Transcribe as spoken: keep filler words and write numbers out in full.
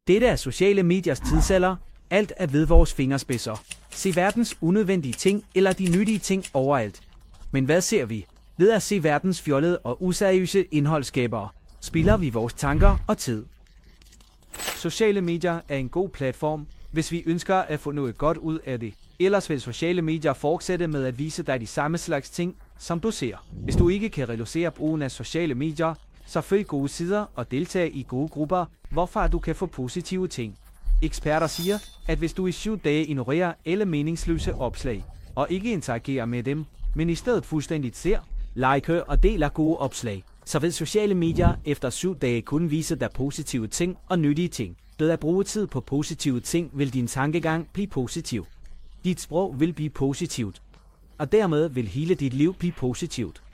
Dette er sociale mediers tidsalder. Alt er ved vores fingerspidser. Se verdens unødvendige ting eller de nyttige ting overalt. Men hvad ser vi? Ved at se verdens fjollede og useriøse indholdsskabere, spilder vi vores tanker og tid. Sociale medier er en god platform, hvis vi ønsker at få noget godt ud af det. Ellers vil sociale medier fortsætte med at vise dig de samme slags ting, som du ser. Hvis du ikke kan reducere brugen af sociale medier, så følg gode sider og deltag i gode grupper, hvorfra du kan få positive ting. Eksperter siger, at hvis du i syv dage ignorerer alle meningsløse opslag, og ikke interagerer med dem, men i stedet fuldstændigt ser, liker og deler gode opslag, så vil sociale medier efter syv dage kun vise dig positive ting og nyttige ting. Ved at bruge tid på positive ting vil din tankegang blive positiv. Dit sprog vil blive positivt, og dermed vil hele dit liv blive positivt.